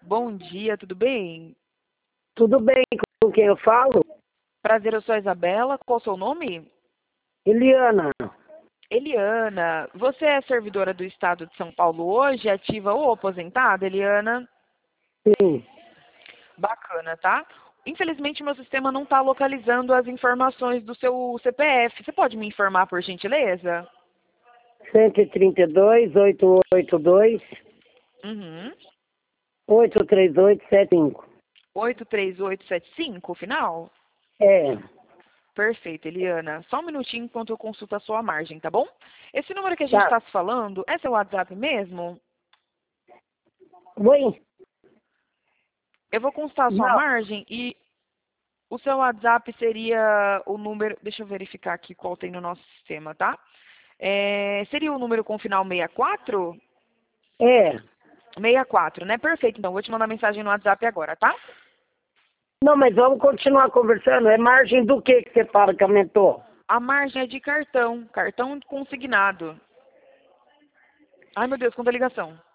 Bom dia, tudo bem? Tudo bem com quem eu falo? Prazer, eu sou a Isabela. Qual o seu nome? Eliana. Eliana. Você é servidora do Estado de São Paulo hoje, ativa ou aposentada, Eliana? Sim. Bacana, tá? Infelizmente, meu sistema não está localizando as informações do seu CPF. Você pode me informar, por gentileza? 132, 882, Uhum. 83875. 83875, final? É. Perfeito, Eliana. Só um minutinho enquanto eu consulto a sua margem, tá bom? Esse número que a gente Tá. está se falando, é seu WhatsApp mesmo? Oi? Eu vou consultar a sua Não. margem e o seu WhatsApp seria o número. Deixa eu verificar aqui qual tem no nosso sistema, tá? Seria o número com final 64? É. 64, né? Perfeito. Então, vou te mandar mensagem no WhatsApp agora, tá? Não, mas vamos continuar conversando. É margem do que você fala que aumentou? A margem é de cartão consignado. Ai, meu Deus, quanta ligação.